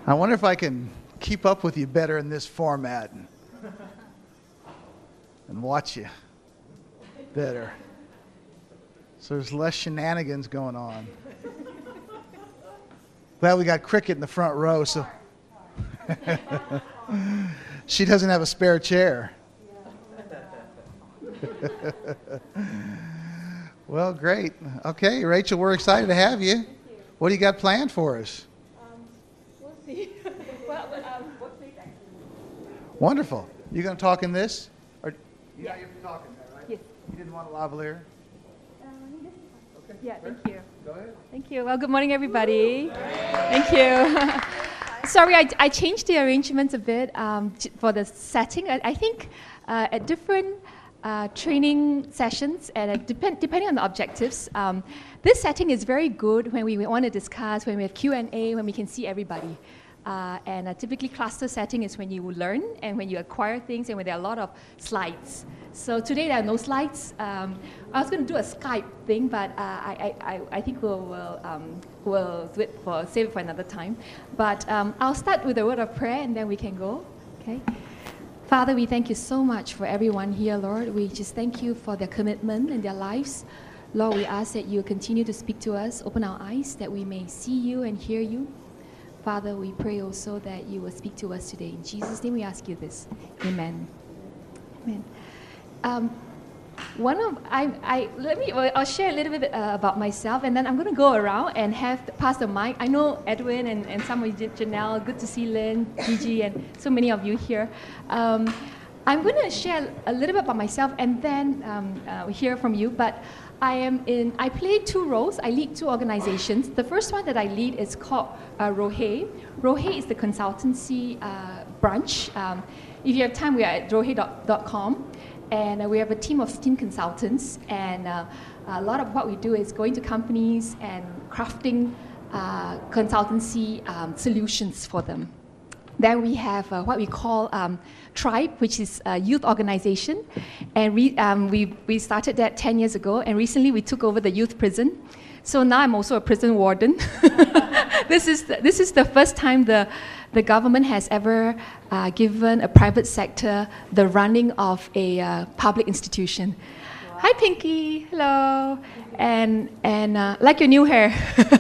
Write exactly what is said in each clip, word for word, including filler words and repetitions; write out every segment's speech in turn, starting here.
I wonder if I can keep up with you better in this format and, and watch you better. So there's less shenanigans going on. Glad we got Cricket in the front row, so she doesn't have a spare chair. Well, great. Okay, Rachel, we're excited to have you. What do you got planned for us? Um, we'll see. well, um, what place actually? Wonderful. You going to talk in this? Or, yeah, you're talking there, right? Yes. You didn't want a lavalier? Um, this is Okay. Yeah, thank you. Go ahead. Thank you. Well, good morning, everybody. Thank you. Sorry, I, I changed the arrangements a bit um, j- for the setting. I, I think uh, at different uh, training sessions, and uh, depend, depending on the objectives, um, this setting is very good when we, we want to discuss, when we have Q and A, when we can see everybody. Uh, and uh, typically cluster setting is when you learn and when you acquire things and when there are a lot of slides. So today there are no slides. Um, I was going to do a Skype thing, but uh, I, I, I think we'll, we'll, um, we'll do it for, save it for another time. But um, I'll start with a word of prayer and then we can go. Okay. Father, we thank you so much for everyone here, Lord. We just thank you for their commitment and their lives. Lord, we ask that you continue to speak to us, open our eyes that we may see you and hear you. Father, we pray also that you will speak to us today. In Jesus' name we ask you this. Amen. Amen. Um, one of I, I let me well, I'll share a little bit uh, about myself, and then I'm going to go around and have pass the mic. I know Edwin and, and some of you, Janelle. Good to see Lynn, Gigi, and so many of you here. Um, I'm going to share a little bit about myself, and then um, uh, hear from you. But I am in. I play two roles. I lead two organizations. The first one that I lead is called uh, Rohe. Rohe is the consultancy uh, branch. Um, if you have time, we are at rohe dot com. And uh, we have a team of fifteen consultants, and uh, a lot of what we do is going to companies and crafting uh, consultancy um, solutions for them. Then we have uh, what we call um, Tribe, which is a youth organization, and we, um, we, we started that ten years ago, and recently we took over the youth prison. So now I'm also a prison warden. this is the, this is the first time the the government has ever uh, given a private sector the running of a uh, public institution. Wow. Hi, Pinky. Hello. And and uh, like your new hair.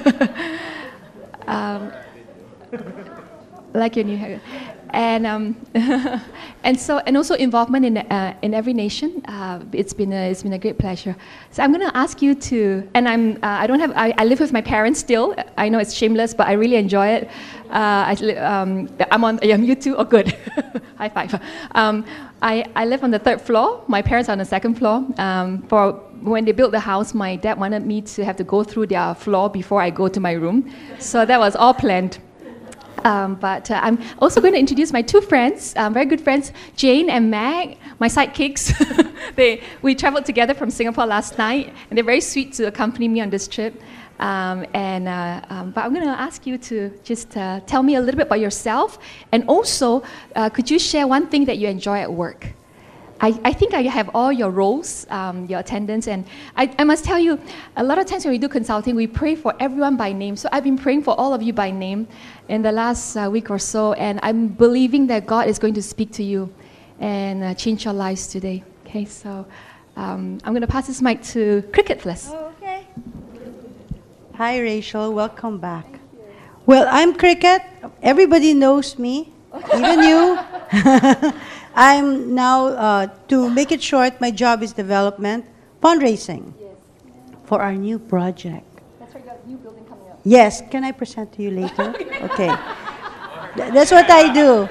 um, like your new hair. And um, and so and also involvement in uh, in every nation. Uh, it's been a, it's been a great pleasure. So I'm going to ask you to, and I'm uh, I don't have I, I live with my parents still. I know it's shameless, but I really enjoy it. Uh, I, um, I'm on. I'm you too. Oh, good. High five. Um, I I live on the third floor. My parents are on the second floor. Um, for when they built the house, my dad wanted me to have to go through their floor before I go to my room. So that was all planned. Um, but uh, I'm also going to introduce my two friends, um, very good friends, Jane and Mag, my sidekicks. they we traveled together from Singapore last night, and they're very sweet to accompany me on this trip. Um, and uh, um, but I'm going to ask you to just uh, tell me a little bit about yourself, and also uh, could you share one thing that you enjoy at work? I, I think I have all your roles, um, your attendance, and I, I must tell you, a lot of times when we do consulting, we pray for everyone by name. So I've been praying for all of you by name in the last uh, week or so, and I'm believing that God is going to speak to you and uh, change your lives today. Okay, so um, I'm going to pass this mic to Cricket first. Oh, okay. Hi, Rachel. Welcome back. Well, I'm Cricket. Everybody knows me, even you. I'm now, uh, to make it short, my job is development, fundraising yes. for our new project. That's right, you got a new building coming up. Yes, can I present to you later? Okay. Th- that's what I do.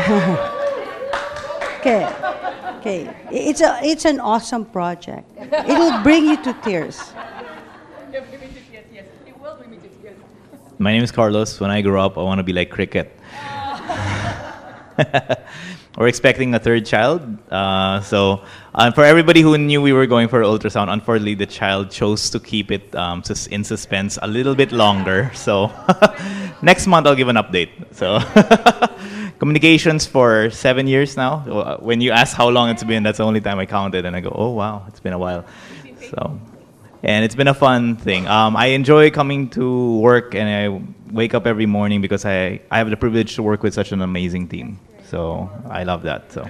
Okay. Okay. It's a it's an awesome project. It will bring you to tears. It will bring me to tears. My name is Carlos. When I grow up, I want to be like Cricket. We're expecting a third child. Uh, so uh, for everybody who knew we were going for ultrasound, unfortunately, the child chose to keep it um, sus- in suspense a little bit longer. So next month, I'll give an update. So communications for seven years now. When you ask how long it's been, that's the only time I counted. And I go, oh, wow, it's been a while. So And it's been a fun thing. Um, I enjoy coming to work, and I wake up every morning because I, I have the privilege to work with such an amazing team. So I love that. So.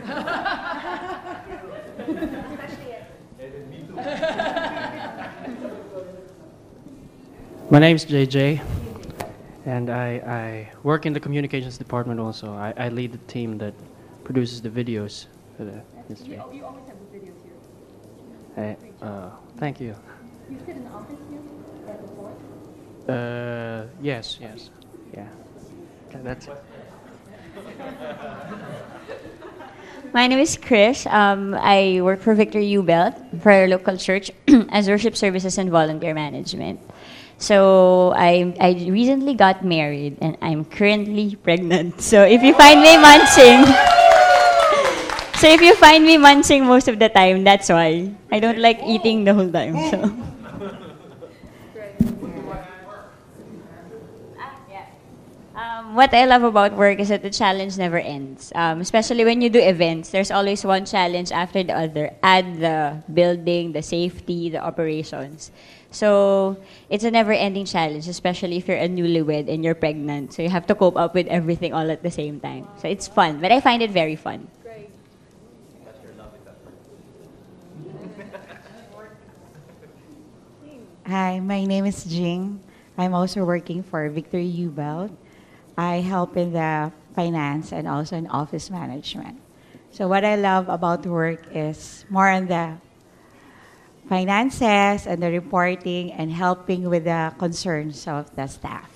My name is J J, and I, I work in the communications department also. I, I lead the team that produces the videos for the ministry. You, you always have the videos here. I, uh, thank you. You sit in the office here at the board? Uh, yes, yes, yeah. Okay, that's it. My name is Chris. Um, I work for Victor U. Belt for our local church as worship services and volunteer management. So I I recently got married and I'm currently pregnant. So if you find me munching, so if you find me munching most of the time, that's why. I don't like eating the whole time. So. Um, what I love about work is that the challenge never ends. Um, especially when you do events, there's always one challenge after the other. Add the building, the safety, the operations. So it's a never-ending challenge, especially if you're a newlywed and you're pregnant. So you have to cope up with everything all at the same time. So it's fun, but I find it very fun. Great. Hi, my name is Jing. I'm also working for Victory U Belt. I help in the finance and also in office management. So what I love about work is more on the finances and the reporting and helping with the concerns of the staff.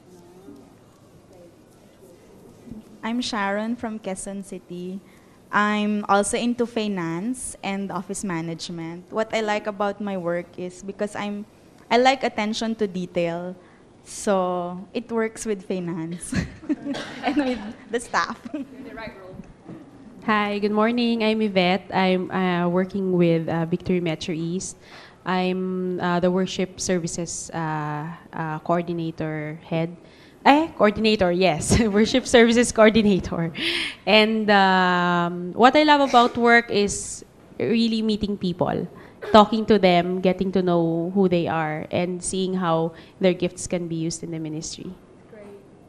I'm Sharon from Quezon City. I'm also into finance and office management. What I like about my work is because I'm I like attention to detail. So it works with finance and with the staff. You're in the right role. Hi, good morning. I'm Yvette. I'm uh, working with uh, Victory Metro East. I'm uh, the worship services uh, uh, coordinator head. Eh, coordinator, yes. Worship services coordinator. And um, what I love about work is really meeting people, talking to them, getting to know who they are, and seeing how their gifts can be used in the ministry. Great.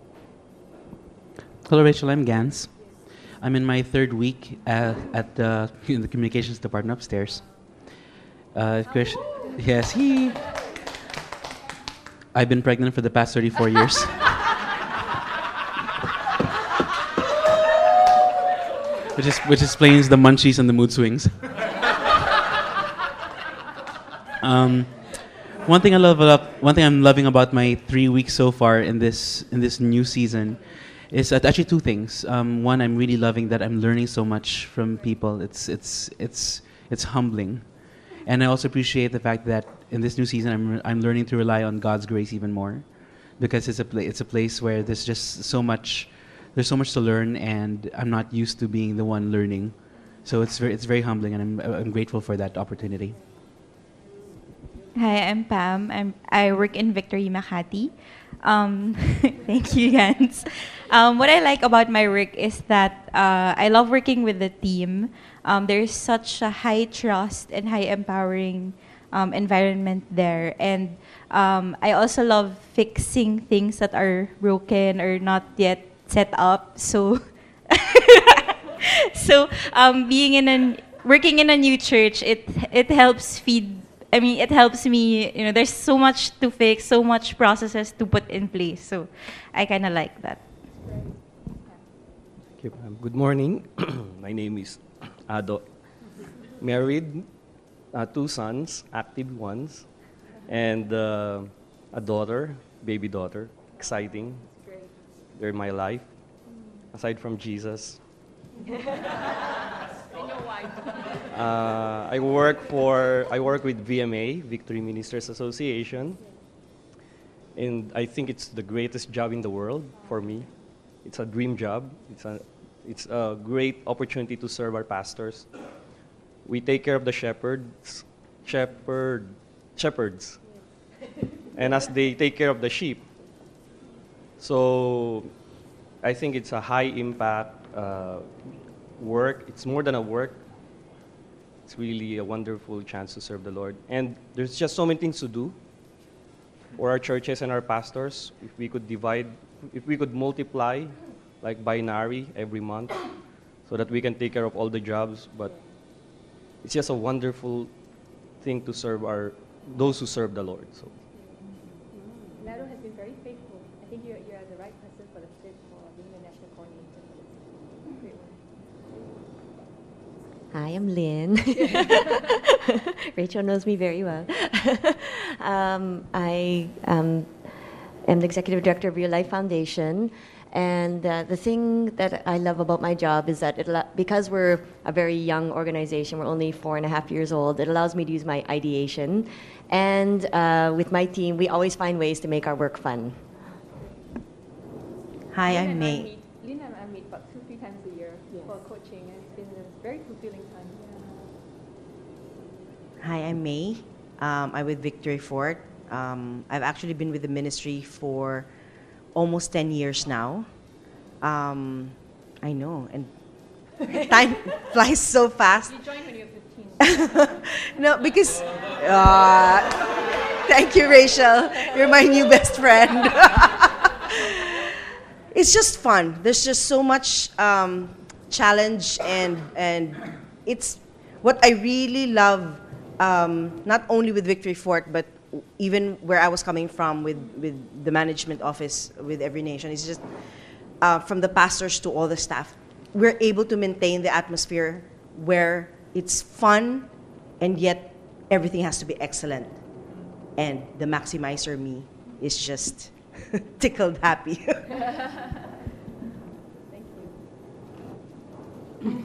Hello, Rachel. I'm Gans. I'm in my third week uh, at the, in the communications department upstairs. Uh, Chris, yes, he. I've been pregnant for the past thirty-four years. which is which explains the munchies and the mood swings. um, one thing I love about one thing I'm loving about my three weeks so far in this in this new season is uh, actually two things. Um, one, I'm really loving that I'm learning so much from people. It's it's it's it's humbling, and I also appreciate the fact that in this new season I'm re- I'm learning to rely on God's grace even more, because it's a pla- it's a place where there's just so much there's so much to learn, and I'm not used to being the one learning, so it's very it's very humbling, and I'm I'm grateful for that opportunity. Hi, I'm Pam. I'm, I work in Victory Makati. Um, thank you, Jans. Um, what I like about my work is that uh, I love working with the team. Um, there's such a high trust and high empowering um, environment there. And um, I also love fixing things that are broken or not yet set up. So, so um, being in a working in a new church, it it helps feed. I mean, it helps me, you know, there's so much to fix, so much processes to put in place. So I kind of like that. Thank you. Um, good morning. My name is Ado. Married, uh, two sons, active ones, and uh, a daughter, baby daughter. Exciting. They're my life, aside from Jesus. Uh, I work for I work with V M A, Victory Ministers Association, and I think it's the greatest job in the world for me. It's a dream job. It's a it's a great opportunity to serve our pastors. We take care of the shepherds, shepherd shepherds, and as they take care of the sheep. So, I think it's a high impact uh, work. It's more than a work. It's really a wonderful chance to serve the Lord. And there's just so many things to do for our churches and our pastors. If we could divide, if we could multiply like binary every month so that we can take care of all the jobs. But it's just a wonderful thing to serve our, those who serve the Lord. So. Lado has been very faithful. I think you're, you're the right person for the fit for being the national coordinator for this great work. Hi, I'm Lynn. Rachel knows me very well. um, I um, am the executive director of Real Life Foundation. And uh, the thing that I love about my job is that it al- because we're a very young organization, we're only four and a half years old, it allows me to use my ideation. And uh, with my team, we always find ways to make our work fun. Hi, Lynn I'm and May. I meet, Lynn and I meet about two, three times a year for coaching, and it's been a very fulfilling time. Hi, I'm May. Um, I'm with Victory Fort. Um, I've actually been with the ministry for almost ten years now. Um, I know, and time flies so fast. You joined when you were fifteen. No, because, uh, thank you, Rachel. You're my new best friend. It's just fun. There's just so much um, challenge, and and it's what I really love, um, not only with Victory Fort, but even where I was coming from with, with the management office with Every Nation. It's just uh, from the pastors to all the staff, we're able to maintain the atmosphere where it's fun and yet everything has to be excellent. And the maximizer me is just tickled happy. Thank you.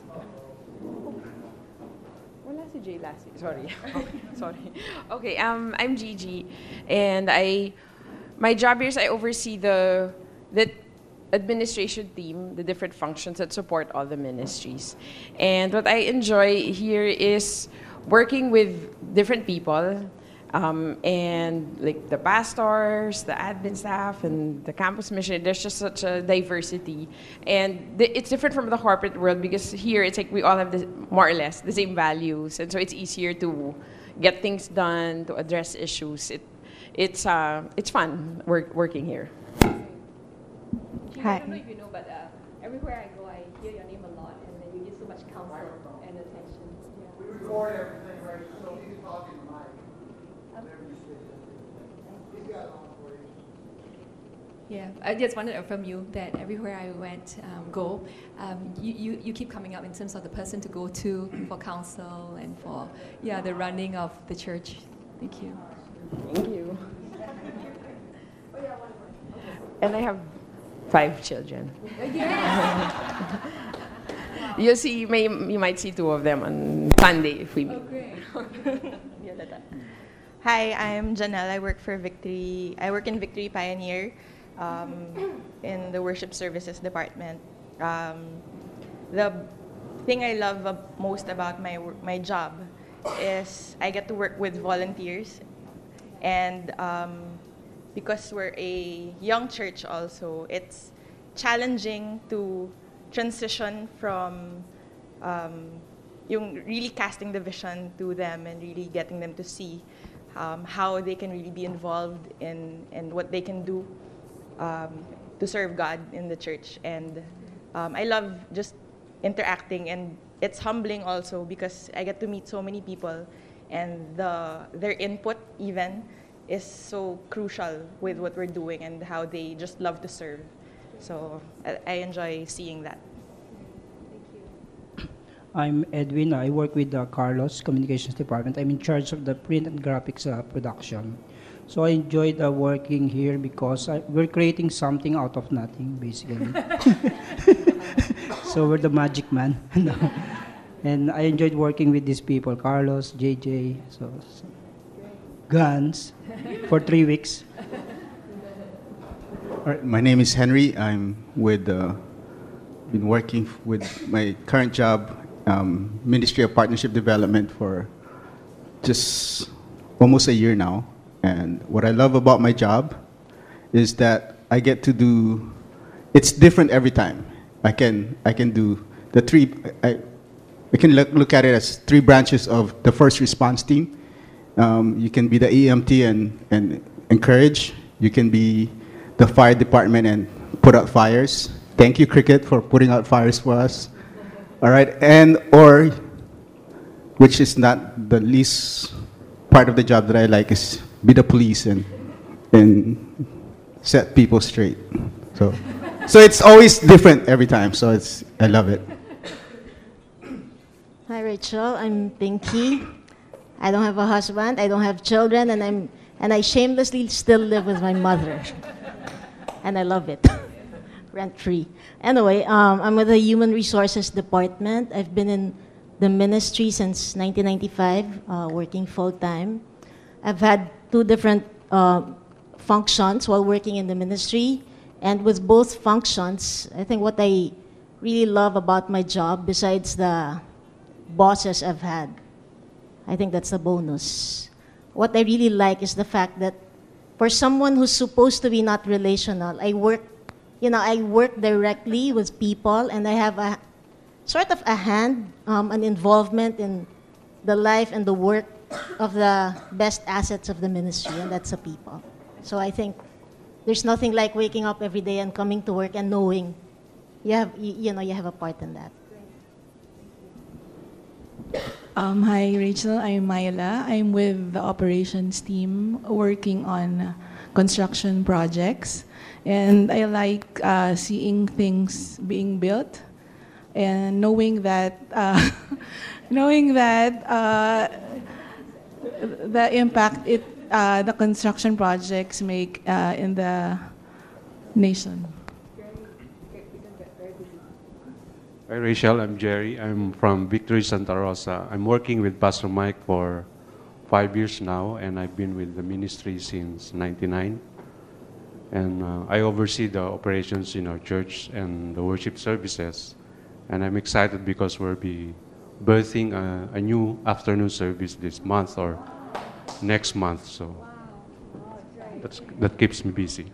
Wala si Jay last week. Sorry. Sorry. Okay, um, I'm Gigi, and I, my job here is I oversee the the administration team, the different functions that support all the ministries. And what I enjoy here is working with different people, um, and like the pastors, the admin staff, and the campus mission. There's just such a diversity, and th- it's different from the corporate world because here it's like we all have the, more or less the same values, and so it's easier to get things done, to address issues. It, it's uh, it's fun work, working here. I don't know if you know, but uh, everywhere I go, I hear your name a lot, and then you give so much counsel and attention. We record everything, right? So you can talk in the mic. Whatever you say. He's got it on for you. Yeah, I just wanted to affirm you that everywhere I went, um, go, um, you, you, you keep coming up in terms of the person to go to for counsel and for, yeah, the running of the church. Thank you. Thank you. And I have five children. You see, may, you might see two of them on Sunday if we meet. Hi, I'm Janelle. I work for Victory. I work in Victory Pioneer um, in the worship services department. Um, the thing I love ab- most about my wor- my job is I get to work with volunteers, and um, because we're a young church also, it's challenging to transition from um, yung really casting the vision to them and really getting them to see um, how they can really be involved in, in what they can do um, to serve God in the church. And um, I love just interacting, and it's humbling also because I get to meet so many people, and the their input even is so crucial with what we're doing and how they just love to serve. So I, I enjoy seeing that. I'm Edwin. I work with the Carlos Communications Department. I'm in charge of the print and graphics uh, production. So I enjoyed uh, working here because I, we're creating something out of nothing, basically. So we're the magic man. And I enjoyed working with these people, Carlos, J J, so, so guns, for three weeks. All right, my name is Henry. I'm with, uh, been working f- with my current job, um, Ministry of Partnership Development, for just almost a year now. And what I love about my job is that I get to do, it's different every time. I can I can do the three, I, we can look, look at it as three branches of the first response team. Um, you can be the E M T and, and encourage. You can be the fire department and put out fires. Thank you, Cricket, for putting out fires for us. All right, and or, which is not the least part of the job that I like, is be the police and and set people straight. So, so it's always different every time. So it's I love it. Hi, Rachel. I'm Pinky. I don't have a husband. I don't have children, and I'm and I shamelessly still live with my mother, and I love it. Rent free. Anyway, um, I'm with the Human Resources Department. I've been in the ministry since nineteen ninety-five, uh, working full time. I've had two different uh, functions while working in the ministry, and with both functions, I think what I really love about my job, besides the bosses I've had, I think that's a bonus. What I really like is the fact that for someone who's supposed to be not relational, I work, you know, I work directly with people, and I have a sort of a hand, um, an involvement in the life and the work of the best assets of the ministry, and that's the people. So I think there's nothing like waking up every day and coming to work and knowing you have, you, you know, you have a part in that. Um, hi, Rachel. I'm Myla. I'm with the operations team working on construction projects. And I like uh, seeing things being built and knowing that, uh, knowing that uh, the impact it, uh, the construction projects make uh, in the nation. Hi, Rachel. I'm Jerry. I'm from Victory Santa Rosa. I'm working with Pastor Mike for five years now, and I've been with the ministry since ninety-nine. And uh, I oversee the operations in our church and the worship services. And I'm excited because we'll be birthing a, a new afternoon service this month or next month. So that's, that keeps me busy.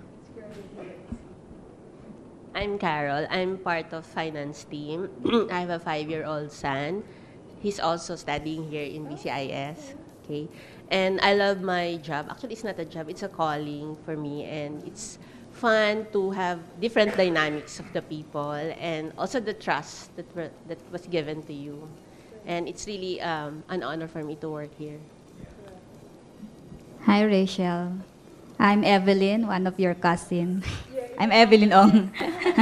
I'm Carol. I'm part of finance team. I have a five-year-old son. He's also studying here in B C I S. Okay, and I love my job. Actually, it's not a job; it's a calling for me, and it's fun to have different dynamics of the people, and also the trust that were, that was given to you. And it's really um, an honor for me to work here. Hi, Rachel. I'm Evelyn, one of your cousins. I'm Evelyn Ong.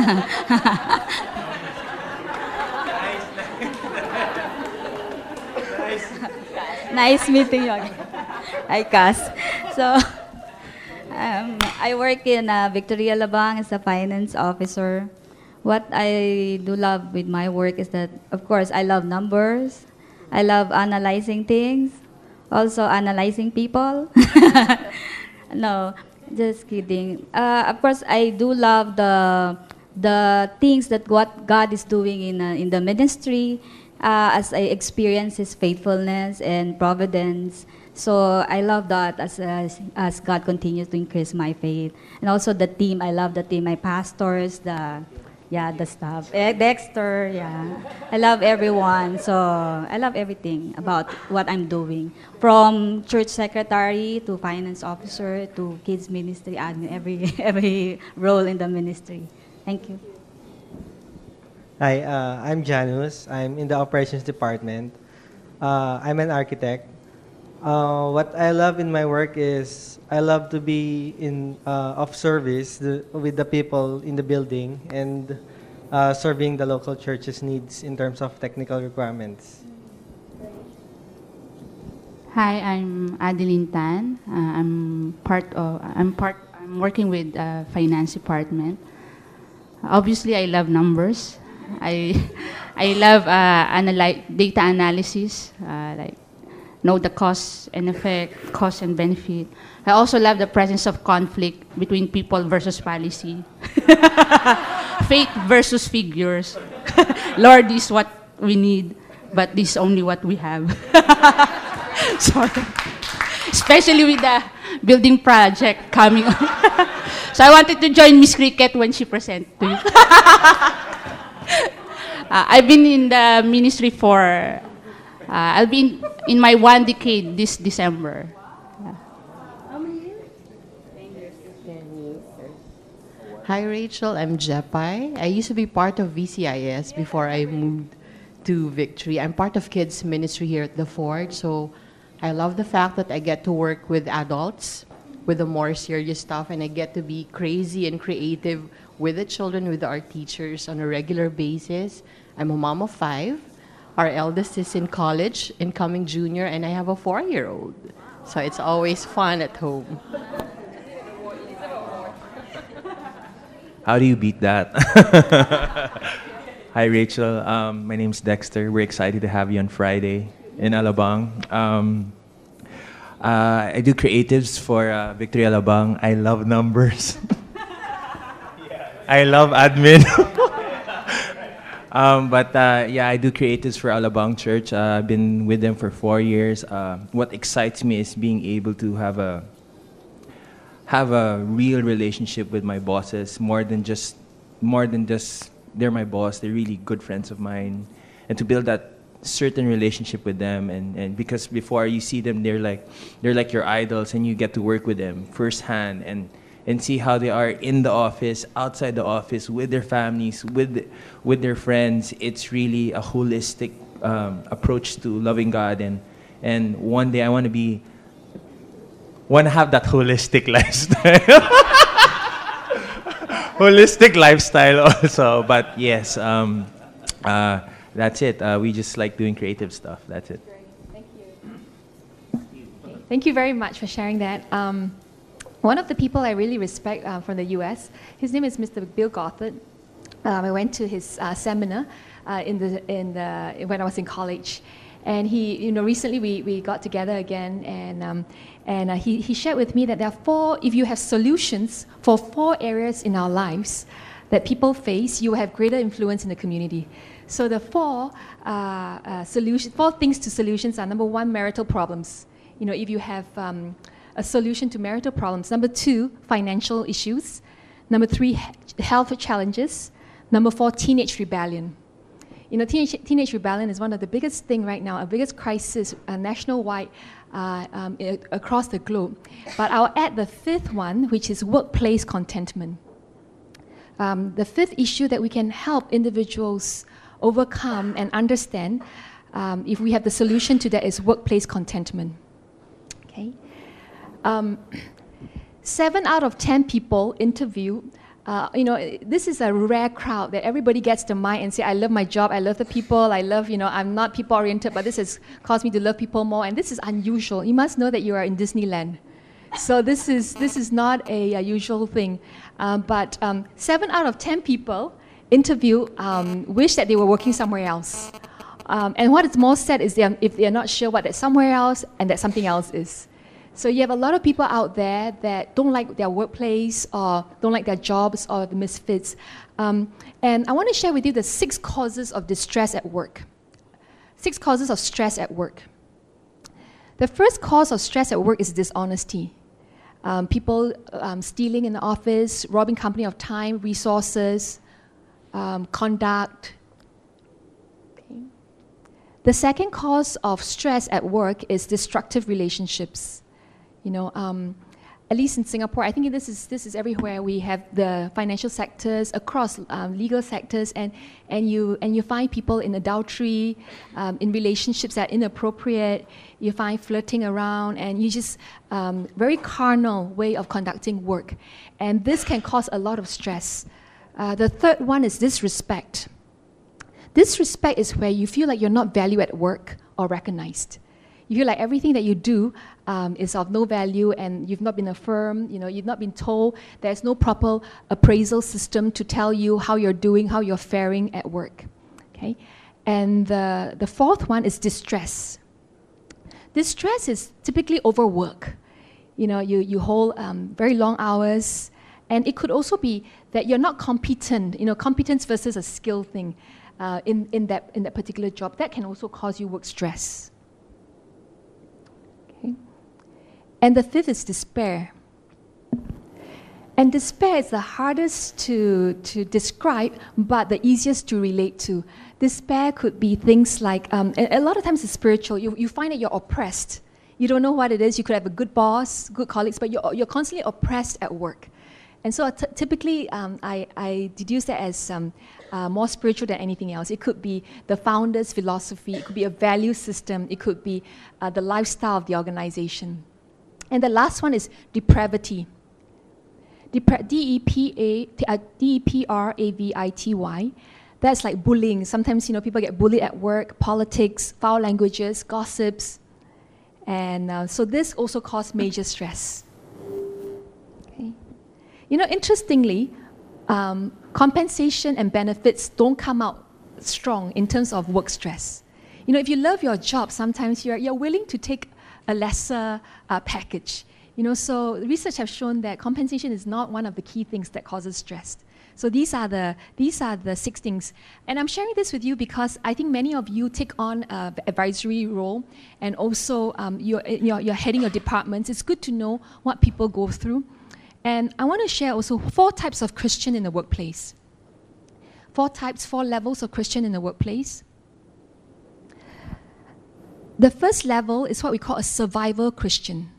Nice meeting you again. Hi, Cass. So, um, I work in uh, Victoria Labang as a finance officer. What I do love with my work is that, of course, I love numbers. I love analyzing things. Also, analyzing people. No, just kidding. Uh, of course, I do love the the things that what God is doing in uh, in the ministry, uh, as I experience His faithfulness and providence. So I love that as, as as God continues to increase my faith, and also the team. I love the team, my pastors, the yeah, the staff, eh, Dexter. Yeah, I love everyone. So I love everything about what I'm doing, from church secretary to finance officer to kids ministry admin. Every every role in the ministry. Thank you. Hi, uh, I'm Janus. I'm in the operations department. Uh, I'm an architect. Uh, what I love in my work is I love to be in uh, of service the, with the people in the building and uh, serving the local church's needs in terms of technical requirements. Hi, I'm Adeline Tan. Uh, I'm part of. I'm part. I'm working with uh, finance department. Obviously, I love numbers. I I love uh, analy- data analysis. Uh, like. Know the cause and effect, cause and benefit. I also love the presence of conflict between people versus policy. Faith versus figures. Lord, this is what we need, but this is only what we have. Sorry. Especially with the building project coming on. So I wanted to join Miss Cricket when she presented to you. Uh, I've been in the ministry for, uh, I'll be in, in my one decade this December. Hi Rachel, I'm Jepai. I used to be part of V C I S before I moved to Victory. I'm part of kids ministry here at the Ford, so I love the fact that I get to work with adults with the more serious stuff, and I get to be crazy and creative with the children, with our teachers on a regular basis. I'm a mom of five. Our eldest is in college, incoming junior, and I have a four-year-old. So it's always fun at home. How do you beat that? Hi, Rachel. Um, my name's Dexter. We're excited to have you on Friday in Alabang. Um, uh, I do creatives for uh, Victory Alabang. I love numbers. I love admin. um, but uh, yeah, I do creatives for Alabang Church. Uh, I've been with them for four years. Uh, what excites me is being able to have a have a real relationship with my bosses, more than just more than just they're my boss. They're really good friends of mine, and to build that certain relationship with them, and, and because before you see them, they're like they're like your idols, and you get to work with them firsthand and and see how they are in the office, outside the office, with their families, with with their friends. It's really a holistic um, approach to loving God, and and one day I want to be want to have that holistic lifestyle. Holistic lifestyle also, but yes, um, uh, that's it. Uh, we just like doing creative stuff. That's it. Thank you. Thank you very much for sharing that. Um, one of the people I really respect uh, from the U S, his name is Mister Bill Gothard. Um, I went to his uh, seminar uh, in the in the when I was in college. And he, you know, recently we, we got together again, and um, and uh, he, he shared with me that there are four, if you have solutions for four areas in our lives that people face, you will have greater influence in the community. So the four uh, uh, solution, four things to solutions are: number one, marital problems. You know, if you have um, a solution to marital problems. Number two, financial issues. Number three, health challenges. Number four, teenage rebellion. You know, teenage, teenage rebellion is one of the biggest thing right now, a biggest crisis uh, nationwide uh, um, I- across the globe. But I'll add the fifth one, which is workplace contentment. Um, the fifth issue that we can help individuals overcome and understand, um, if we have the solution to that, is workplace contentment. Okay. Um, seven out of ten people interviewed. Uh, you know, this is a rare crowd that everybody gets to mind and say, I love my job, I love the people, I love, you know, I'm not people-oriented, but this has caused me to love people more, and this is unusual. You must know that you are in Disneyland. So this is this is not a, a usual thing. Um, but um, seven out of ten people interviewed um, wish that they were working somewhere else. Um, and what is most sad is they are, if they are not sure what that somewhere else and that something else is. So you have a lot of people out there that don't like their workplace or don't like their jobs or the misfits. Um, and I want to share with you the six causes of distress at work. Six causes of stress at work. The first cause of stress at work is dishonesty. Um, people um, stealing in the office, robbing company of time, resources, um, conduct. Okay. The second cause of stress at work is destructive relationships. You know, um, at least in Singapore, I think this is this is everywhere. We have the financial sectors across um, legal sectors, and and you and you find people in adultery, um, in relationships that are inappropriate. You find flirting around, and you just um, very carnal way of conducting work, and this can cause a lot of stress. Uh, the third one is disrespect. Disrespect is where you feel like you're not valued at work or recognized. You feel like everything that you do um, is of no value, and you've not been affirmed, you know, you've not been told. There's no proper appraisal system to tell you how you're doing, how you're faring at work. Okay? And the, the fourth one is distress. Distress is typically overwork. You know, you, you hold um, very long hours, and it could also be that you're not competent, you know, competence versus a skill thing uh, in, in, that, in that particular job. That can also cause you work stress. And the fifth is despair. And despair is the hardest to, to describe, but the easiest to relate to. Despair could be things like, um, a, a lot of times it's spiritual. You, you find that you're oppressed. You don't know what it is. You could have a good boss, good colleagues, but you're, you're constantly oppressed at work. And so t- typically, um, I, I deduce that as um, uh, more spiritual than anything else. It could be the founder's philosophy. It could be a value system. It could be uh, the lifestyle of the organization. And the last one is depravity. Depra- D E P A, uh, D E P R A V I T Y. That's like bullying. Sometimes, you know, people get bullied at work, politics, foul languages, gossips. And uh, so this also causes major stress. Okay. You know, interestingly, um, compensation and benefits don't come out strong in terms of work stress. You know, if you love your job, sometimes you're, you're willing to take a lesser uh, package. You know, so research has shown that compensation is not one of the key things that causes stress. So these are the these are the six things, and I'm sharing this with you because I think many of you take on an advisory role, and also um, you're, you're you're heading your departments. It's good to know what people go through, and I want to share also four types of Christian in the workplace. Four types, four levels of Christian in the workplace. The first level is what we call a survival Christian.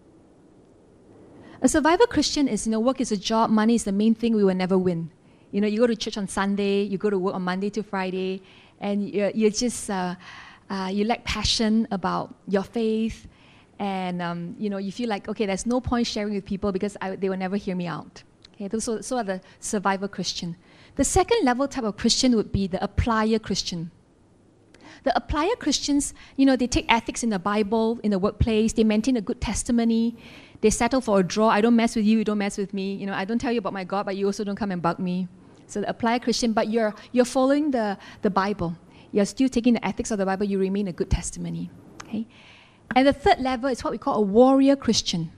A survivor Christian is, you know, work is a job, money is the main thing, we will never win. You know, you go to church on Sunday, you go to work on Monday to Friday, and you're, you're just, uh, uh, you lack passion about your faith, and, um, you know, you feel like, okay, there's no point sharing with people because I, they will never hear me out. Okay, those so, so are the survivor Christian. The second level type of Christian would be the applier Christian. The applier Christians, you know, they take ethics in the Bible, in the workplace, they maintain a good testimony, they settle for a draw. I don't mess with you, you don't mess with me. You know, I don't tell you about my God, but you also don't come and bug me. So the applier Christian, but you're you're following the, the Bible. You're still taking the ethics of the Bible, you remain a good testimony. Okay? And the third level is what we call a warrior Christian.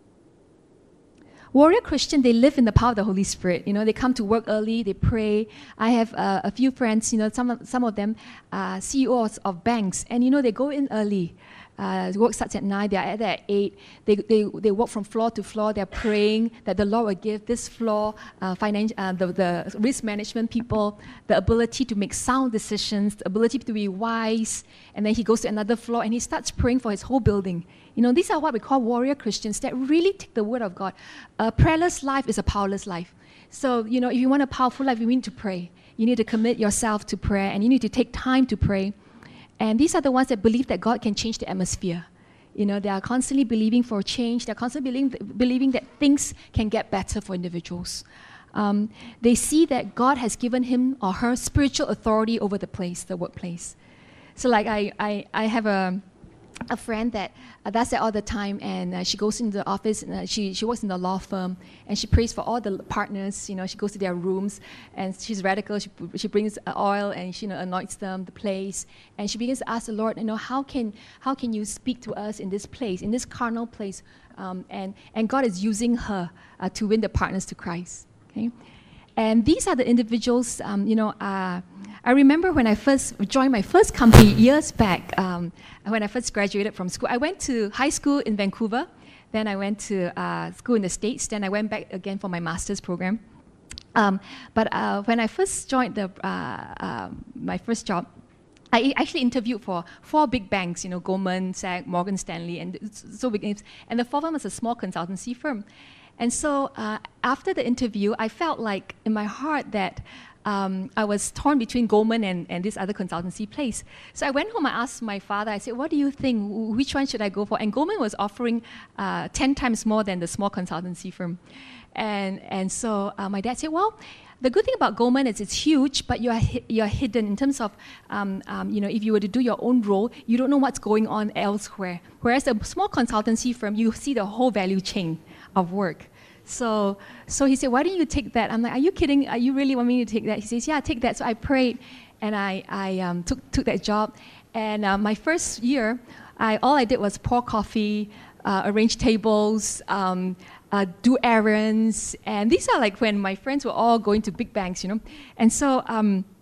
Warrior Christian, they live in the power of the Holy Spirit. You know, they come to work early, they pray. I have uh, a few friends, you know, some of, some of them are C E Os of banks, and, you know, they go in early. Uh, work starts at nine, they are there at eight. They, they, they walk from floor to floor. They're praying that the Lord will give this floor, uh, finance, uh, the, the risk management people, the ability to make sound decisions, the ability to be wise. And then he goes to another floor and he starts praying for his whole building. You know, these are what we call warrior Christians that really take the word of God. A prayerless life is a powerless life. So, you know, if you want a powerful life, you need to pray. You need to commit yourself to prayer, and you need to take time to pray. And these are the ones that believe that God can change the atmosphere. You know, they are constantly believing for change. They're constantly believing, believing that things can get better for individuals. Um, they see that God has given him or her spiritual authority over the place, the workplace. So like I, I, I have a, a friend that uh, does that all the time, and uh, she goes into the office, and uh, she, she works in the law firm, and she prays for all the partners. You know, she goes to their rooms, and she's radical. She, she brings uh, oil, and she, you know, anoints them, the place, and she begins to ask the Lord, you know, how can how can you speak to us in this place, in this carnal place? Um, and and God is using her uh, to win the partners to Christ. Okay, and these are the individuals. Um, you know, uh, I remember when I first joined my first company years back. Um, when I first graduated from school, I went to high school in Vancouver. Then I went to uh, school in the States. Then I went back again for my master's program. Um, but uh, when I first joined the, uh, uh, my first job, I actually interviewed for four big banks, you know, Goldman Sachs, Morgan Stanley, and so big names. And the fourth one was a small consultancy firm. And so uh, after the interview, I felt like in my heart that Um, I was torn between Goldman and, and this other consultancy place. So I went home, I asked my father, I said, what do you think? Which one should I go for? And Goldman was offering uh, ten times more than the small consultancy firm. And, and so uh, my dad said, well, the good thing about Goldman is it's huge, but you're, hi- you're hidden in terms of, um, um, you know, if you were to do your own role, you don't know what's going on elsewhere. Whereas a small consultancy firm, you see the whole value chain of work. So, so he said, why don't you take that? I'm like, are you kidding? Are you really want me to take that? He says, yeah, take that. So I prayed, and I, I um, took, took that job. And uh, my first year, I, all I did was pour coffee, uh, arrange tables, um, uh, do errands. And these are like when my friends were all going to big banks, you know. And so um,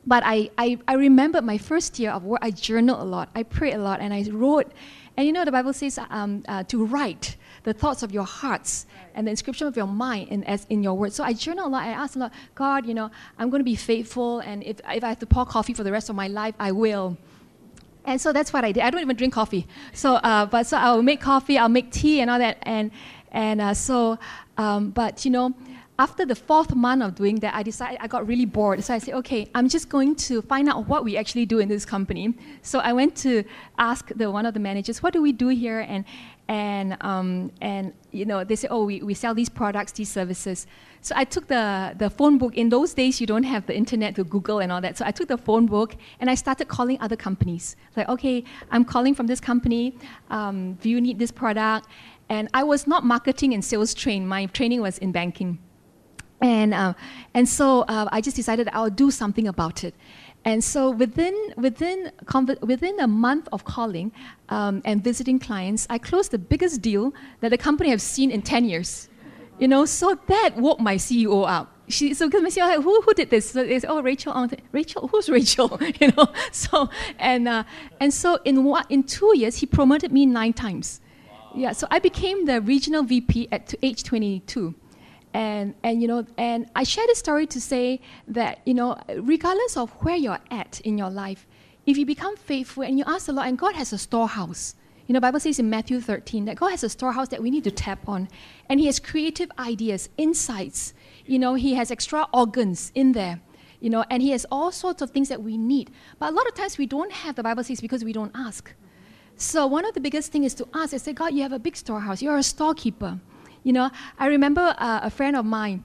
but I, I, I remember my first year of work, I journaled a lot, I prayed a lot, and I wrote. And you know, the Bible says um, uh, to write the thoughts of your hearts right. and the inscription of your mind in, as in your words. So I journal a lot. I ask a lot, God, you know, I'm going to be faithful, and if, if I have to pour coffee for the rest of my life, I will. And so that's what I did. I don't even drink coffee. So, uh, but so I'll make coffee, I'll make tea and all that. And, and uh, so, um, but you know, after the fourth month of doing that, I decided I got really bored. So I said, okay, I'm just going to find out what we actually do in this company. So I went to ask the one of the managers, what do we do here? And and um, and you know, they said, oh, we, we sell these products, these services. So I took the the phone book. In those days, you don't have the internet to Google and all that. So I took the phone book and I started calling other companies. Like, okay, I'm calling from this company. Um, do you need this product? And I was not marketing and sales trained. My training was in banking. And uh, and so uh, I just decided I'll do something about it. And so within within conv- within a month of calling um, and visiting clients, I closed the biggest deal that the company has seen in ten years. You know, so that woke my C E O up. She so because my C E O like, who who did this? So they said, oh, Rachel. Oh, Rachel, who's Rachel? You know, so and uh, and so in one, in two years he promoted me nine times. Wow. Yeah, so I became the regional V P at t- age twenty-two. And, and, you know, and I share this story to say that, you know, regardless of where you're at in your life, if you become faithful and you ask the Lord, and God has a storehouse. You know, the Bible says in Matthew thirteen that God has a storehouse that we need to tap on. And He has creative ideas, insights. You know, He has extra organs in there. You know, and He has all sorts of things that we need. But a lot of times we don't have, the Bible says, because we don't ask. So one of the biggest things is to ask. I say, God, you have a big storehouse. You're a storekeeper. You know, I remember uh, a friend of mine,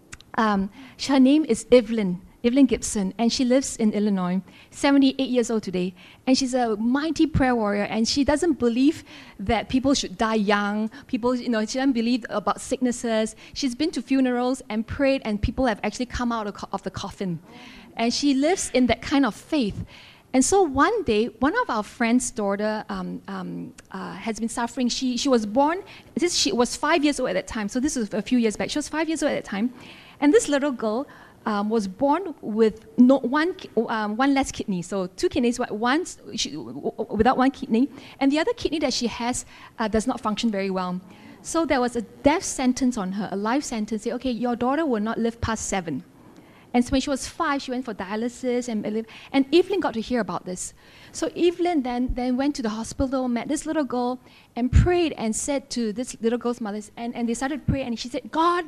um, her name is Evelyn, Evelyn Gibson, and she lives in Illinois, seventy-eight years old today, and she's a mighty prayer warrior, and she doesn't believe that people should die young, people, you know, she doesn't believe about sicknesses. She's been to funerals and prayed, and people have actually come out of, co- of the coffin. And she lives in that kind of faith. And so one day, one of our friend's daughter um, um, uh, has been suffering. She she was born, this, she was five years old at that time, so this was a few years back. She was five years old at that time. And this little girl um, was born with no, one um, one less kidney, so two kidneys, one, she, without one kidney. And the other kidney that she has uh, does not function very well. So there was a death sentence on her, a life sentence. Say, okay, your daughter will not live past seven. And so when she was five, she went for dialysis, and, and Evelyn got to hear about this. So Evelyn then, then went to the hospital, met this little girl, and prayed and said to this little girl's mother, and, and they started praying, and she said, God,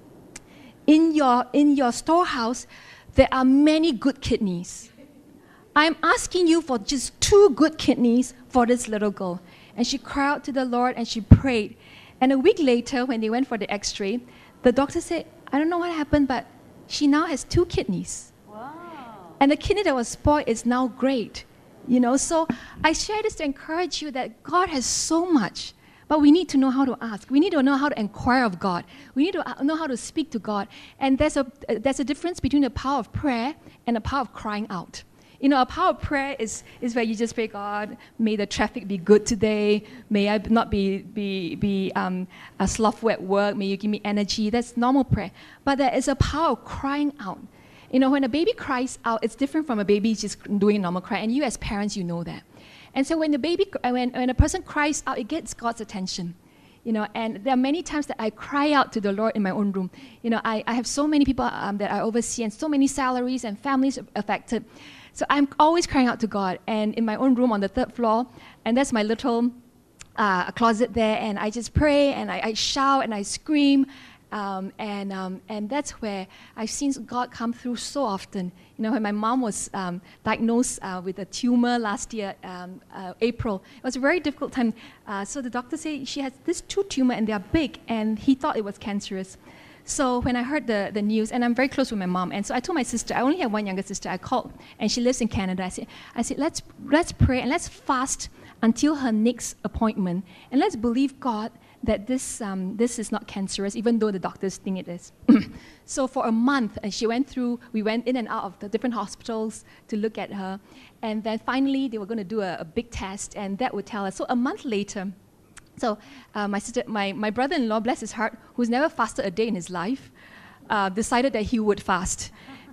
in your, in your storehouse, there are many good kidneys. I'm asking you for just two good kidneys for this little girl. And she cried out to the Lord, and she prayed. And a week later, when they went for the x-ray, the doctor said, I don't know what happened, but she now has two kidneys. Wow. And the kidney that was spoiled is now great. You know, so I share this to encourage you that God has so much, but we need to know how to ask. We need to know how to inquire of God. We need to know how to speak to God. And there's a, there's a difference between the power of prayer and the power of crying out. You know, a power of prayer is, is where you just pray, God, may the traffic be good today. May I not be be be um, a slothful at work. May you give me energy. That's normal prayer. But there is a power of crying out. You know, when a baby cries out, it's different from a baby just doing a normal cry. And you as parents, you know that. And so when the baby, when, when a person cries out, it gets God's attention. You know, and there are many times that I cry out to the Lord in my own room. You know, I, I have so many people um, that I oversee and so many salaries and families affected. So I'm always crying out to God, and in my own room on the third floor, and that's my little uh, closet there, and I just pray, and I, I shout, and I scream, um, and um, and that's where I've seen God come through so often. You know, when my mom was um, diagnosed uh, with a tumor last year, um, uh, April, it was a very difficult time. Uh, so the doctor said she has this two tumor, and they are big, and he thought it was cancerous. So when I heard the, the news, and I'm very close with my mom, and so I told my sister, I only have one younger sister, I called, and she lives in Canada. I said, I said, let's let's pray and let's fast until her next appointment, and let's believe God that this um, this is not cancerous, even though the doctors think it is. So for a month, and she went through, we went in and out of the different hospitals to look at her, and then finally they were going to do a, a big test, and that would tell us. So a month later, So uh, my sister, my, my brother-in-law, bless his heart, who's never fasted a day in his life, uh, decided that he would fast.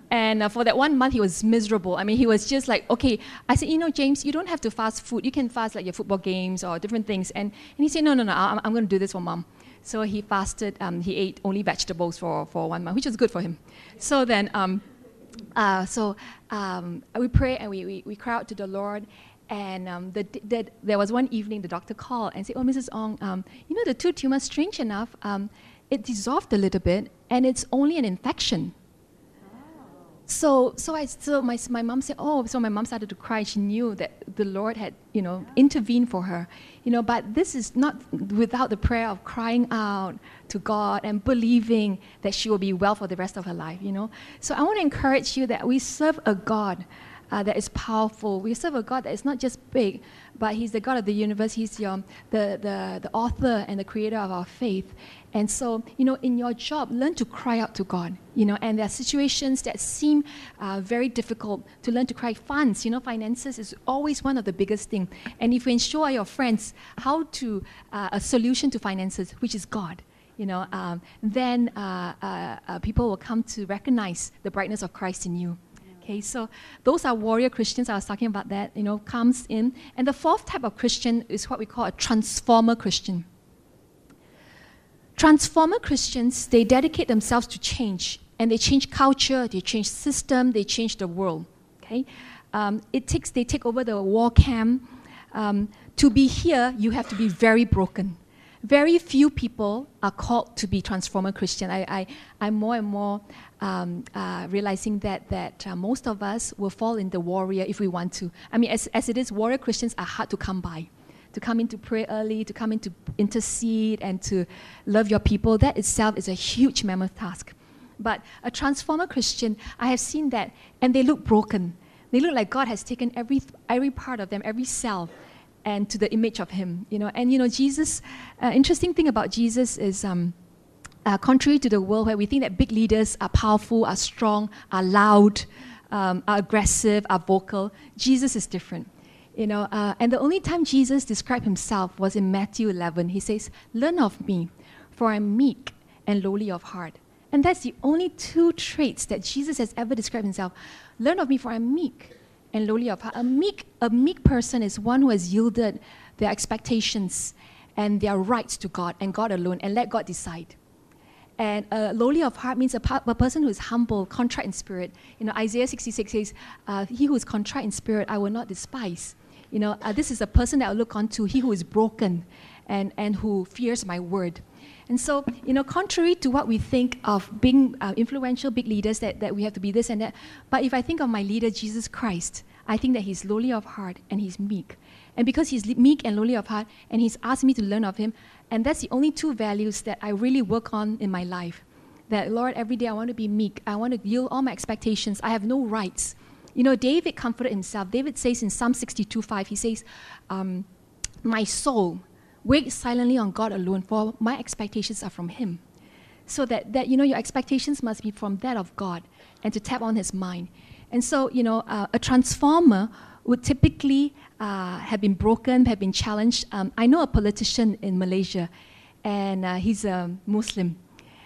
And uh, for that one month, he was miserable. I mean, he was just like, okay. I said, you know, James, you don't have to fast food. You can fast like your football games or different things. And, and he said, no, no, no, I'm, I'm going to do this for mom. So he fasted. Um, he ate only vegetables for, for one month, which was good for him. So then, um, uh, so um, we pray and we, we, we cry out to the Lord. And um, the, the, there was one evening the doctor called and said, oh, Missus Ong, um, you know, the two tumors, strange enough, um, it dissolved a little bit, and it's only an infection. So, so I, so my my mom said, oh, so my mom started to cry. She knew that the Lord had, you know, intervened for her, you know. But this is not without the prayer of crying out to God and believing that she will be well for the rest of her life, you know. So I want to encourage you that we serve a God Uh, that is powerful. We serve a God that is not just big, but He's the God of the universe. He's your, the, the, the author and the creator of our faith. And so, you know, in your job, learn to cry out to God, you know, and there are situations that seem uh, very difficult to learn to cry. Funds, you know, finances is always one of the biggest things. And if you ensure your friends how to, uh, a solution to finances, which is God, you know, um, then uh, uh, uh, people will come to recognize the brightness of Christ in you. Okay, so those are warrior Christians. I was talking about that, you know, comes in. And the fourth type of Christian is what we call a transformer Christian. Transformer Christians, they dedicate themselves to change. And they change culture, they change system, they change the world. Okay, um, it takes, they take over the war camp. Um, to be here, you have to be very broken. Very few people are called to be transformer Christian. I, I, I'm more and more um, uh, realizing that that uh, most of us will fall in the warrior if we want to. I mean, as, as it is, warrior Christians are hard to come by. To come in to pray early, to come in to intercede and to love your people, that itself is a huge mammoth task. But a transformer Christian, I have seen that, and they look broken. They look like God has taken every every part of them, every cell, and to the image of Him, you know. And you know, Jesus. Uh, interesting thing about Jesus is, um, uh, contrary to the world where we think that big leaders are powerful, are strong, are loud, um, are aggressive, are vocal. Jesus is different, you know. Uh, and the only time Jesus described Himself was in Matthew eleven. He says, "Learn of me, for I am meek and lowly of heart." And that's the only two traits that Jesus has ever described Himself. Learn of me, for I am meek and lowly of heart. A meek, a meek person is one who has yielded their expectations and their rights to God and God alone, and let God decide. And uh, lowly of heart means a, pa- a person who is humble, contrite in spirit. You know, Isaiah sixty-six says, uh, "He who is contrite in spirit, I will not despise." You know, uh, this is a person that I look onto. He who is broken and and who fears my word. And so, you know, contrary to what we think of being uh, influential big leaders, that, that we have to be this and that, but if I think of my leader, Jesus Christ, I think that He's lowly of heart and He's meek. And because He's meek and lowly of heart, and He's asked me to learn of Him, and that's the only two values that I really work on in my life. That, Lord, every day I want to be meek. I want to yield all my expectations. I have no rights. You know, David comforted himself. David says in Psalm sixty-two five, he says, um, "My soul, wait silently on God alone, for my expectations are from Him." So that, that, you know, your expectations must be from that of God and to tap on His mind. And so, you know, uh, a transformer would typically uh, have been broken, have been challenged. Um, I know a politician in Malaysia, and uh, he's a Muslim.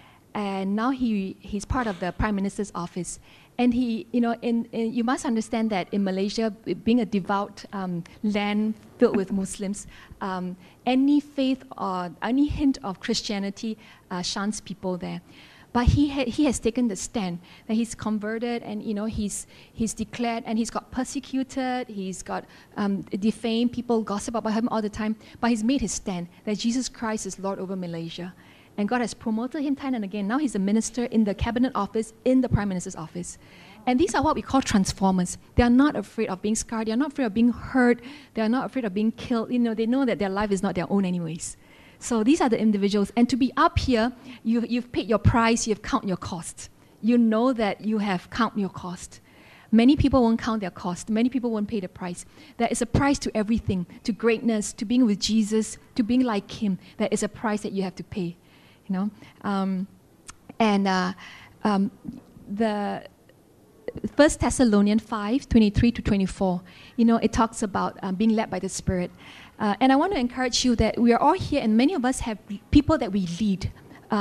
And now he, he's part of the Prime Minister's office. And he, you know, in, in, you must understand that in Malaysia, being a devout um, land filled with Muslims, um, any faith or any hint of Christianity uh, shuns people there. But he ha- he has taken the stand that he's converted, and you know he's he's declared, and he's got persecuted, he's got um, defamed, people gossip about him all the time. But he's made his stand that Jesus Christ is Lord over Malaysia. And God has promoted him time and again. Now he's a minister in the cabinet office, in the Prime Minister's office. And these are what we call transformers. They are not afraid of being scarred. They are not afraid of being hurt. They are not afraid of being killed. You know, they know that their life is not their own anyways. So these are the individuals. And to be up here, you, you've paid your price, you've counted your cost. You know that you have counted your cost. Many people won't count their cost. Many people won't pay the price. There is a price to everything, to greatness, to being with Jesus, to being like Him. There is a price that you have to pay. You know, um, and uh, um, the First Thessalonians five twenty-three to twenty-four. You know, it talks about um, being led by the Spirit, uh, and I want to encourage you that we are all here, and many of us have people that we lead, um,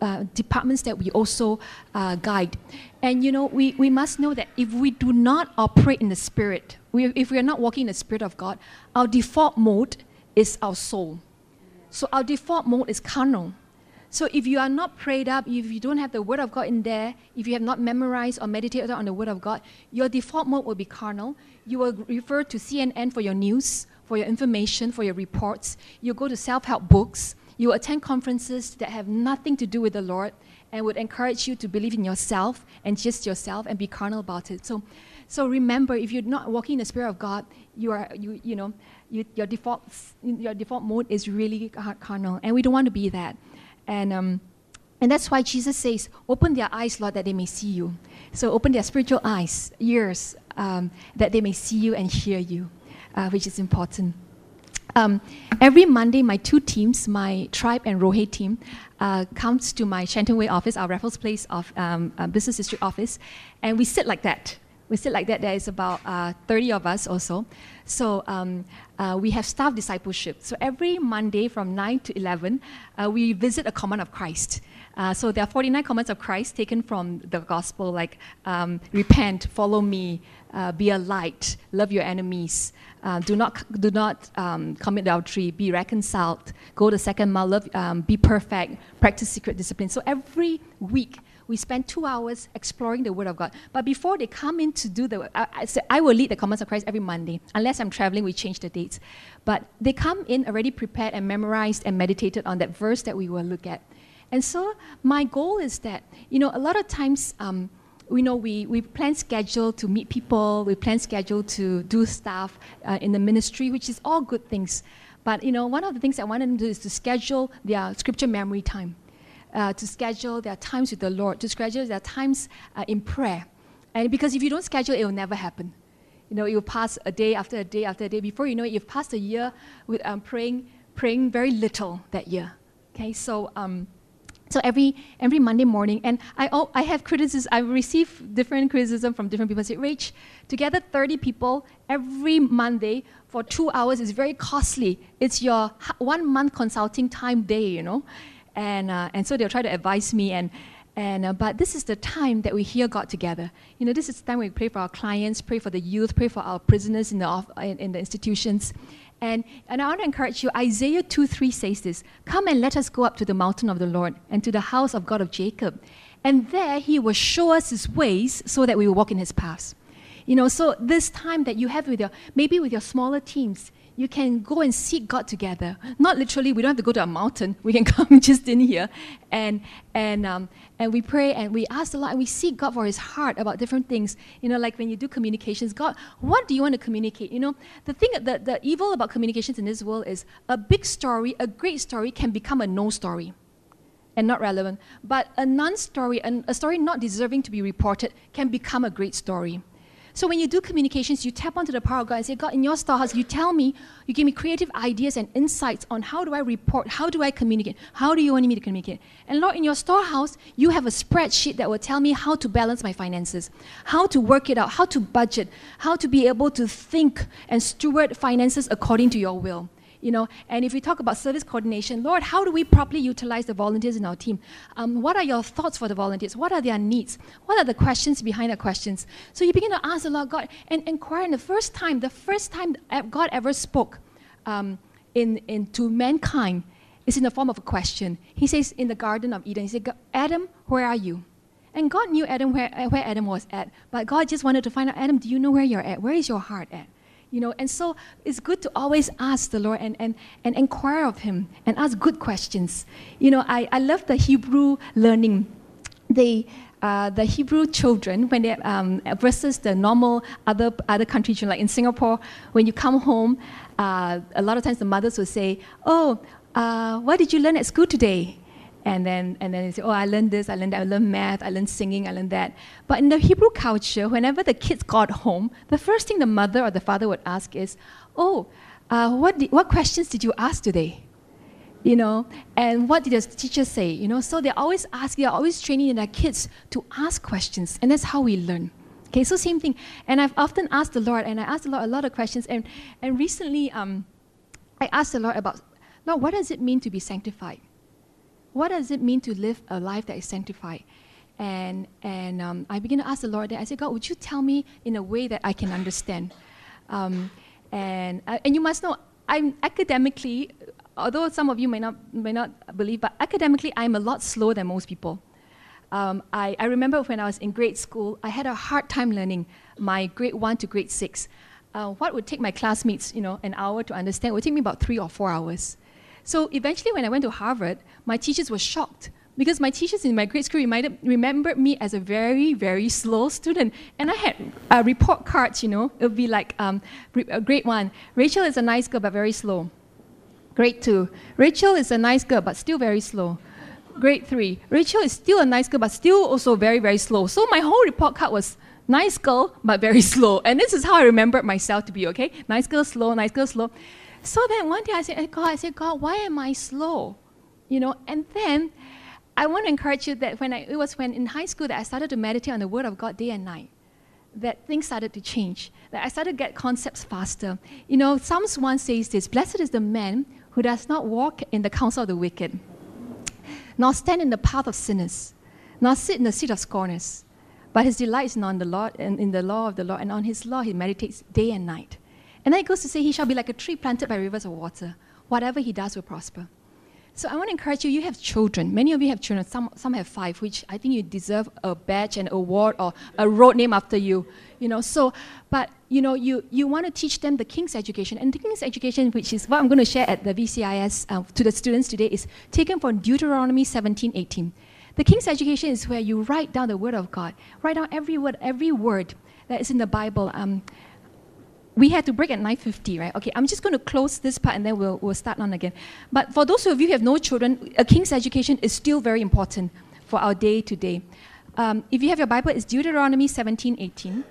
uh, departments that we also uh, guide. And you know, we, we must know that if we do not operate in the Spirit, we, if we are not walking in the Spirit of God, our default mode is our soul. So our default mode is carnal. So if you are not prayed up, if you don't have the Word of God in there, if you have not memorized or meditated on the Word of God, your default mode will be carnal. You will refer to C N N for your news, for your information, for your reports. You go to self-help books. You attend conferences that have nothing to do with the Lord and would encourage you to believe in yourself and just yourself and be carnal about it. So, so remember, if you're not walking in the Spirit of God, you are, you, you know, you, your default, your default mode is really carnal, and we don't want to be that. And um, and that's why Jesus says, "Open their eyes, Lord, that they may see you." So open their spiritual eyes, ears, um, that they may see you and hear you, uh, which is important. Um, every Monday, my two teams, my Tribe and Rohe team, uh, comes to my Shenton Way office, our Raffles Place of um, uh, Business District office, and we sit like that. We sit like that. There is about uh, thirty of us or so. So um, uh, we have staff discipleship. So every Monday from nine to eleven, uh, we visit a command of Christ. Uh, so there are forty-nine commands of Christ taken from the gospel, like um, repent, follow me, uh, be a light, love your enemies, uh, do not do not um, commit adultery, be reconciled, go the second mile, love, um, be perfect, practice secret discipline. So every week we spend two hours exploring the Word of God. But before they come in to do the, I, I, so I will lead the Commands of Christ every Monday. Unless I'm traveling, we change the dates. But they come in already prepared and memorized and meditated on that verse that we will look at. And so my goal is that, you know, a lot of times, um, we know we, we plan schedule to meet people, we plan schedule to do stuff uh, in the ministry, which is all good things. But, you know, one of the things I want them to do is to schedule their scripture memory time. Uh, to schedule their times with the Lord, to schedule their times uh, in prayer. And because if you don't schedule, it will never happen. You know, it will pass a day after a day after a day. Before you know it, you've passed a year with um, praying praying very little that year. Okay, so um, so every every Monday morning, and I oh, I have criticism. I receive different criticism from different people. Say, Rach, to gather thirty people every Monday for two hours is very costly. It's your one month consulting time day, you know. And uh, and so they'll try to advise me, and and uh, but this is the time that we hear God together. You know, this is the time we pray for our clients, pray for the youth, pray for our prisoners in the off, in, in the institutions, and and I want to encourage you. Isaiah two three says this: "Come and let us go up to the mountain of the Lord and to the house of God of Jacob, and there He will show us His ways, so that we will walk in His paths." You know, so this time that you have with your maybe with your smaller teams, you can go and seek God together. Not literally, we don't have to go to a mountain. We can come just in here, and and um, and we pray and we ask the Lord and we seek God for His heart about different things. You know, like when you do communications, God, what do you want to communicate? You know, the thing, the, the evil about communications in this world is a big story, a great story can become a no story and not relevant. But a non-story, a, a story not deserving to be reported can become a great story. So when you do communications, you tap onto the power of God and say, God, in your storehouse, you tell me, you give me creative ideas and insights on how do I report, how do I communicate, how do you want me to communicate? And Lord, in your storehouse, you have a spreadsheet that will tell me how to balance my finances, how to work it out, how to budget, how to be able to think and steward finances according to your will. You know, and if we talk about service coordination, Lord, how do we properly utilize the volunteers in our team? Um, what are your thoughts for the volunteers? What are their needs? What are the questions behind the questions? So you begin to ask the Lord God and inquire. And the first time, the first time God ever spoke um, in, in to mankind is in the form of a question. He says in the Garden of Eden, he said, Adam, where are you? And God knew Adam where, where Adam was at, but God just wanted to find out, Adam, do you know where you're at? Where is your heart at? You know, and so it's good to always ask the Lord and, and, and inquire of Him and ask good questions. You know, I, I love the Hebrew learning. They, uh, the Hebrew children, when they um, versus the normal other other country children, like in Singapore, when you come home, uh, a lot of times the mothers will say, "Oh, uh, what did you learn at school today?" And then, and then they say, oh, I learned this, I learned that, I learned math, I learned singing, I learned that. But in the Hebrew culture, whenever the kids got home, the first thing the mother or the father would ask is, oh, uh, what, did, what questions did you ask today? You know, and what did the teacher say? You know, so they're always asking, they're always training their kids to ask questions, and that's how we learn. Okay, so same thing. And I've often asked the Lord, and I asked the Lord a lot of questions, and, and recently um, I asked the Lord about, Lord, what does it mean to be sanctified? what does it mean to live a life that is sanctified? And, and um, I began to ask the Lord, I said, God, would you tell me in a way that I can understand? Um, and, uh, and you must know, I'm academically, although some of you may not, may not believe, but academically, I'm a lot slower than most people. Um, I, I remember when I was in grade school, I had a hard time learning my grade one to grade six. Uh, what would take my classmates, you know, an hour to understand would take me about three or four hours. So eventually, when I went to Harvard, my teachers were shocked because my teachers in my grade school reminded, remembered me as a very, very slow student. And I had uh, report cards, you know, it would be like um, uh, grade one, Rachel is a nice girl but very slow. Grade two, Rachel is a nice girl but still very slow. Grade three, Rachel is still a nice girl but still also very, very slow. So my whole report card was nice girl but very slow. And this is how I remembered myself to be, okay? Nice girl, slow, nice girl, slow. So then one day I said, hey, God, I said, God, why am I slow? You know, and then I want to encourage you that when I, it was when in high school that I started to meditate on the Word of God day and night, that things started to change, that I started to get concepts faster. You know, Psalms one says this, blessed is the man who does not walk in the counsel of the wicked, nor stand in the path of sinners, nor sit in the seat of scorners, but his delight is on the Lord and in the law of the Lord, and on his law he meditates day and night. And then it goes to say, he shall be like a tree planted by rivers of water. Whatever he does will prosper. So I want to encourage you, you have children. Many of you have children. Some, some have five, which I think you deserve a badge, an award, or a road named after you. You know, so, but, you know, you, you want to teach them the King's education. And the King's education, which is what I'm going to share at the V C I S uh, to the students today, is taken from Deuteronomy seventeen eighteen. The King's education is where you write down the Word of God. Write down every word, every word that is in the Bible. Um, We had to break at nine fifty, right? Okay, I'm just going to close this part and then we'll, we'll start on again. But for those of you who have no children, a King's education is still very important for our day to day. Um, if you have your Bible, it's Deuteronomy seventeen eighteen.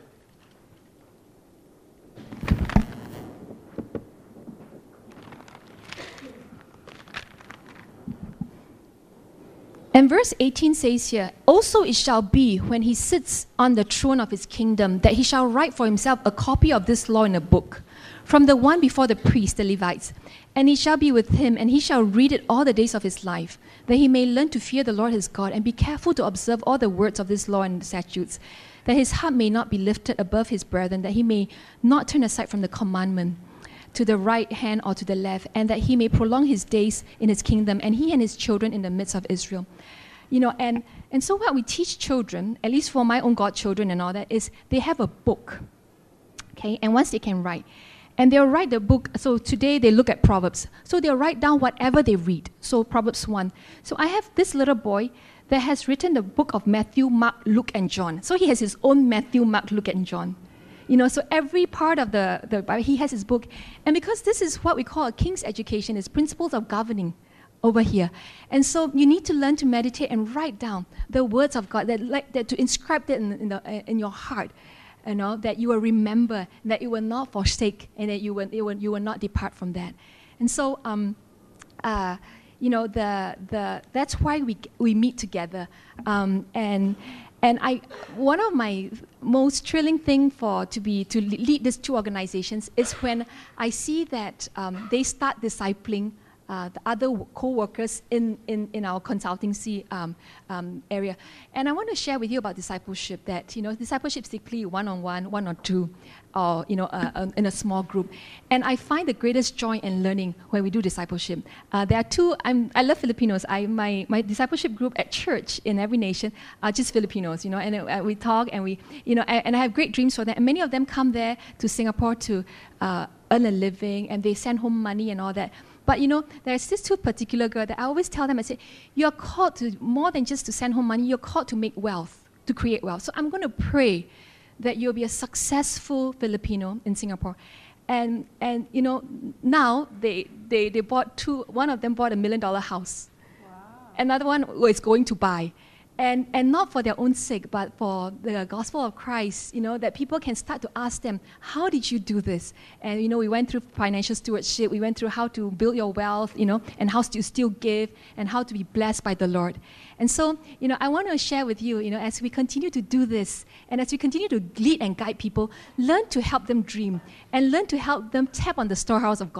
And verse eighteen says here, also it shall be when he sits on the throne of his kingdom that he shall write for himself a copy of this law in a book, from the one before the priests, the Levites. And he shall be with him, and he shall read it all the days of his life, that he may learn to fear the Lord his God, and be careful to observe all the words of this law and statutes, that his heart may not be lifted above his brethren, that he may not turn aside from the commandment to the right hand or to the left, and that he may prolong his days in his kingdom, and he and his children in the midst of Israel. You know, and, and so what we teach children, at least for my own godchildren and all that, is they have a book, okay? And once they can write, and they'll write the book, so today they look at Proverbs. So they'll write down whatever they read. So Proverbs one. So I have this little boy that has written the book of Matthew, Mark, Luke, and John. So he has his own Matthew, Mark, Luke, and John. You know, so every part of the, the Bible, he has his book. And because this is what we call a King's education, is principles of governing over here. And so you need to learn to meditate and write down the words of God, that, like, that to inscribe that in, in, the, in your heart, you know, that you will remember, that you will not forsake, and that you will, you will, you will not depart from that. And so, um, uh, you know, the, the, that's why we, we meet together. Um, and And I, one of my most thrilling thing for to be to lead these two organizations is when I see that um, they start discipling uh, the other co-workers in, in, in our consultancy um, um, area. And I want to share with you about discipleship, that, you know, discipleship is typically one-on-one, one or two, or, you know, uh, uh, in a small group. And I find the greatest joy in learning when we do discipleship. Uh, there are two, I'm, I love Filipinos. I, my, my discipleship group at church in every nation are just Filipinos, you know, and uh, we talk and we, you know, and, and I have great dreams for them. And many of them come there to Singapore to uh, earn a living, and they send home money and all that. But, you know, there's this two particular girl that I always tell them, I say, you're called to more than just to send home money, you're called to make wealth, to create wealth. So I'm going to pray that you'll be a successful Filipino in Singapore. And, and you know, now they, they, they bought two, one of them bought a million dollar house. Wow. Another one was going to buy. And, and not for their own sake, but for the gospel of Christ, you know, that people can start to ask them, how did you do this? And, you know, we went through financial stewardship, we went through how to build your wealth, you know, and how to still give, and how to be blessed by the Lord. And so, you know, I want to share with you, you know, as we continue to do this, and as we continue to lead and guide people, learn to help them dream, and learn to help them tap on the storehouse of God.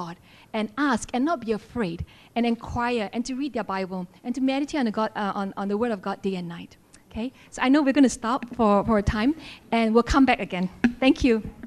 and ask and not be afraid and inquire and to read their Bible and to meditate on the, God, uh, on, on the Word of God day and night. Okay? So I know we're going to stop for, for a time and we'll come back again. Thank you.